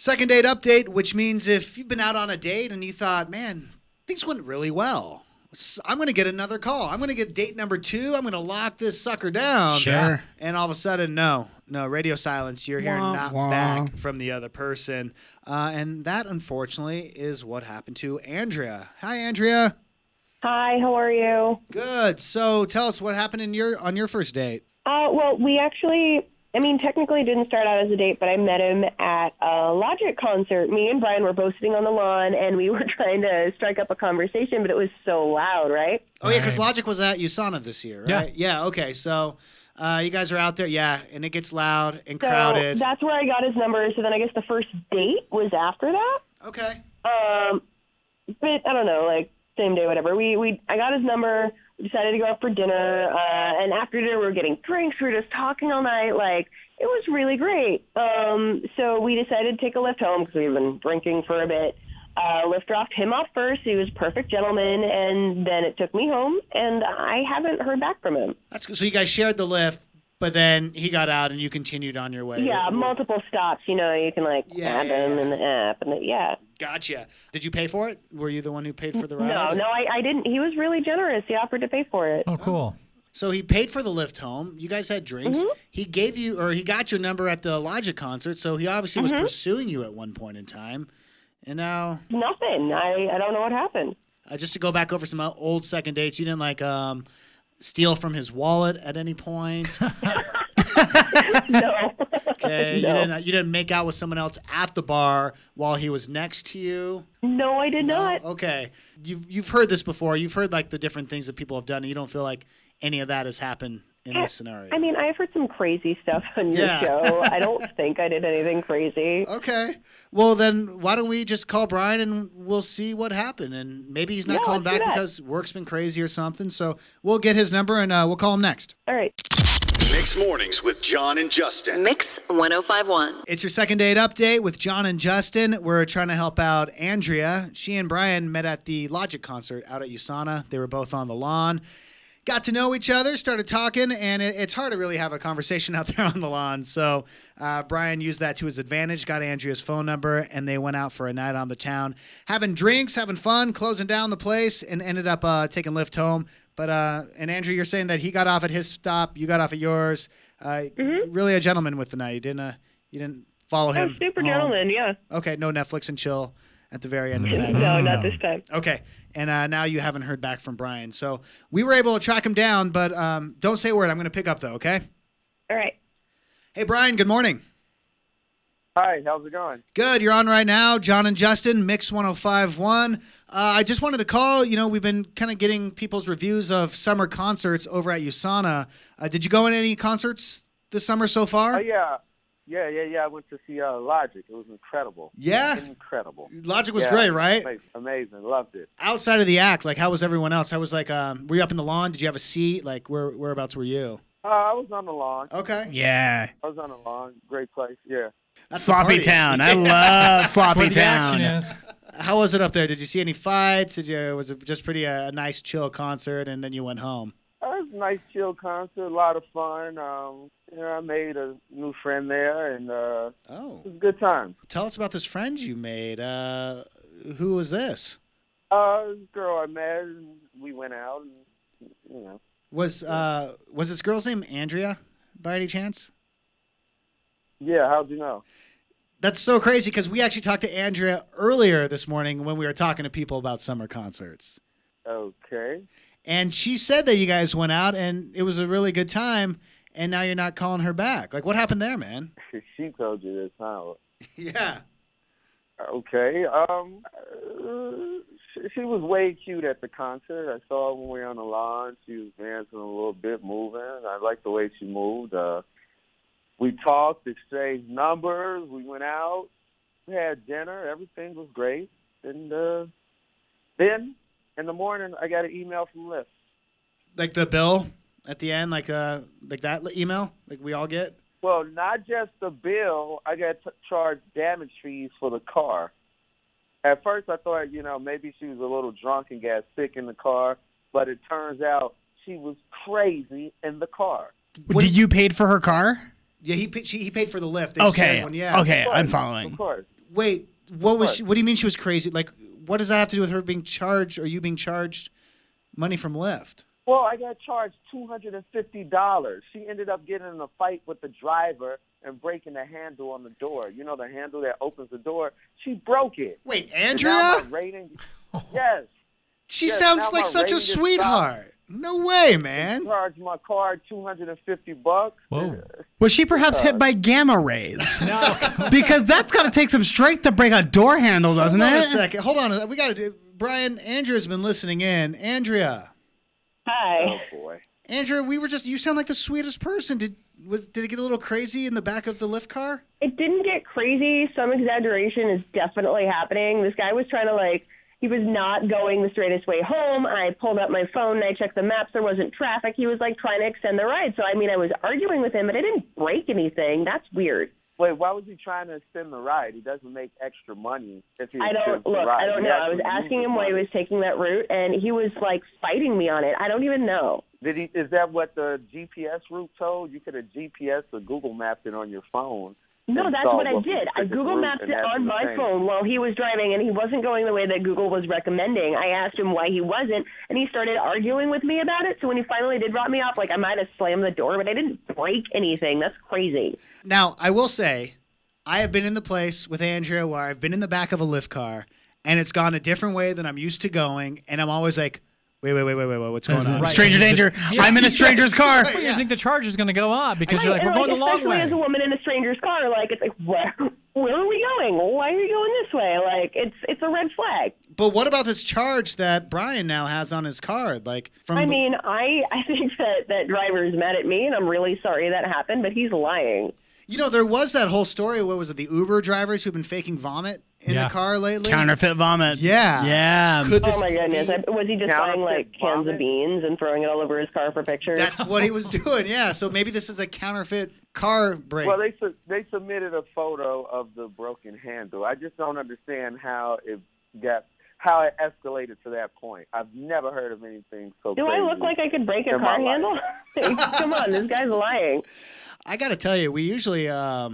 Second date update, which means if you've been out on a date and you thought, man, things went really well, I'm going to get another call. I'm going to get date number 2. I'm going to lock this sucker down. Sure. And all of a sudden, no, radio silence. You're hearing not back from the other person. And that, unfortunately, is what happened to Andrea. Hi, Andrea. Hi, how are you? Good. So tell us what happened on your first date. Well, we actually, technically it didn't start out as a date, but I met him at a Logic concert. Me and Brian were both sitting on the lawn, and we were trying to strike up a conversation, but it was so loud, right? Oh, yeah, because Logic was at USANA this year, right? Yeah, okay. So you guys are out there, yeah, and it gets loud and crowded. So that's where I got his number. So then I guess the first date was after that. Okay. But I don't know, same day, whatever. I got his number. We decided to go out for dinner, and after dinner we were getting drinks. We were just talking all night. It was really great. So we decided to take a lift home because we've been drinking for a bit. Lift dropped him off first. He was a perfect gentleman, and then it took me home, and I haven't heard back from him. That's good. So you guys shared the lift, but then he got out and you continued on your way. Yeah, multiple stops. You can add them in the app, and yeah. Gotcha. Did you pay for it? Were you the one who paid for the ride? No, I didn't. He was really generous. He offered to pay for it. Oh, cool. So he paid for the lift home. You guys had drinks. Mm-hmm. He got your number at the Logic concert, so he obviously was pursuing you at one point in time. And now... Nothing. I don't know what happened. Just to go back over some old second dates, you didn't steal from his wallet at any point? No. Okay. No. You didn't make out with someone else at the bar while he was next to you? No, I did not. Okay. You've heard this before. You've heard the different things that people have done, and you don't feel like any of that has happened in this scenario. I've heard some crazy stuff on your show. I don't think I did anything crazy. Okay. Well, then why don't we just call Brian and we'll see what happened. And maybe he's not calling back because work's been crazy or something. So we'll get his number and we'll call him next. All right. Mix Mornings with John and Justin. Mix 105.1. It's your second date update with John and Justin. We're trying to help out Andrea. She and Brian met at the Logic concert out at USANA. They were both on the lawn. Got to know each other, started talking, and it's hard to really have a conversation out there on the lawn. So Brian used that to his advantage, got Andrea's phone number, and they went out for a night on the town, having drinks, having fun, closing down the place, and ended up taking Lyft home. But and Andrea, you're saying that he got off at his stop, you got off at yours. Really a gentleman with the night. You didn't follow him. Oh, super gentleman, yeah. Okay, no Netflix and chill at the very end of the night. No, not this time. Okay. And now you haven't heard back from Brian. So we were able to track him down, but don't say a word. I'm going to pick up, though, okay? All right. Hey, Brian, good morning. Hi, how's it going? Good. You're on right now. John and Justin, Mix 105.1. I just wanted to call. We've been kind of getting people's reviews of summer concerts over at USANA. Did you go in any concerts this summer so far? Oh, yeah. Yeah. I went to see Logic. It was incredible. Yeah? Incredible. Logic was great, right? Amazing. Loved it. Outside of the act, how was everyone else? How was were you up in the lawn? Did you have a seat? Whereabouts were you? I was on the lawn. Okay. Yeah. I was on the lawn. Great place. Yeah. That's Sloppy Town. I love Sloppy Town. How was it up there? Did you see any fights? Was it just pretty a nice, chill concert, and then you went home? It was a nice, chill concert. A lot of fun. I made a new friend there, and it was a good time. Tell us about this friend you made. Who was this? This girl I met, and we went out, and, Was this girl's name Andrea, by any chance? Yeah, how'd you know? That's so crazy because we actually talked to Andrea earlier this morning when we were talking to people about summer concerts. Okay. And she said that you guys went out and it was a really good time, and now you're not calling her back. What happened there, man? She told you this, huh? Yeah. Okay. She was way cute at the concert. I saw her when we were on the lawn. She was dancing a little bit, moving. I liked the way she moved. We talked, exchanged numbers. We went out. We had dinner. Everything was great. And then in the morning, I got an email from Lyft. Like the bill at the end, like that email, like we all get? Well, not just the bill. I got charged damage fees for the car. At first, I thought, maybe she was a little drunk and got sick in the car. But it turns out she was crazy in the car. Did you paid for her car? Yeah, he paid for the lift. Okay. Yeah. Okay, I'm following. Of course. Wait, what do you mean she was crazy? Like, what does that have to do with her being charged or you being charged money from Lyft? Well, I got charged $250. She ended up getting in a fight with the driver and breaking the handle on the door. You know, the handle that opens the door. She broke it. Wait, And now Andrea? my rating, yes. She Yes, sounds now like my such a rating is sweetheart. No way, man. Charged my car $250. Whoa. Was she perhaps hit by gamma rays? No. Because that's got to take some strength to break a door handle, doesn't Hold on a it? second. Hold on. We got to do. Brian, Andrea's been listening in. Andrea. Hi. Oh, boy. Andrea, you sound like the sweetest person. Did it get a little crazy in the back of the Lyft car? It didn't get crazy. Some exaggeration is definitely happening. This guy was trying to he was not going the straightest way home. I pulled up my phone and I checked the maps. There wasn't traffic. He was trying to extend the ride. So, I was arguing with him, but I didn't break anything. That's weird. Wait, why was he trying to extend the ride? He doesn't make extra money if he I extends don't the ride. I don't He know. I was actually asking loses him why he money. was taking that route, and he was fighting me on it. I don't even know. Is that what the GPS route told? You could have GPS or Google mapped it on your phone. No, and that's saw what I was did. the I quickest Google route, mapped and it that's on the my thing. phone while he was driving, and he wasn't going the way that Google was recommending. I asked him why he wasn't, and he started arguing with me about it. So when he finally did drop me off, I might have slammed the door, but I didn't break anything. That's crazy. Now, I will say, I have been in the place with Andrea where I've been in the back of a Lyft car, and it's gone a different way than I'm used to going, and I'm always like, wait, what's going on? Right. Stranger danger. I'm in a stranger's car. Well, you think the charge is going to go up because Right, you're like, we're and, going the long especially as a way. woman in a stranger's car, it's where are we going? Why are you going this way? It's a red flag. But what about this charge that Brian now has on his card? I I think that driver is mad at me, and I'm really sorry that happened, but he's lying. there was that whole story. What was it? The Uber drivers who've been faking vomit in Yeah. the car lately. Counterfeit vomit. Yeah. Yeah. Could this Oh my goodness! Was he just buying Counterfeit cans of vomit? beans and throwing it all over his car for pictures? That's what he was doing. Yeah. So maybe this is a counterfeit car break. Well, they submitted a photo of the broken handle. I just don't understand how it escalated to that point. I've never heard of anything so Do crazy. I look like I could break a in car my life. handle? Come on, this guy's lying. I got to tell you, we usually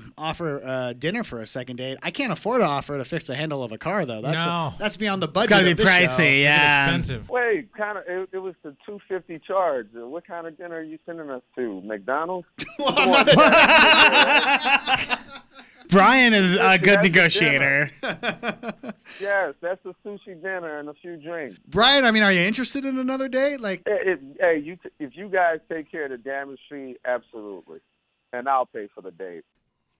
offer dinner for a second date. I can't afford to offer to fix the handle of a car, though. That's beyond the budget. It's got to be of this show. pricey. Yeah. Expensive. Wait, it was the $250 charge. What kind of dinner are you sending us to? McDonald's? Well, I'm not- Brian is a That's good the negotiator. Yes, that's a sushi dinner and a few drinks. Brian, are you interested in another date? If you guys take care of the damage fee, absolutely. And I'll pay for the date.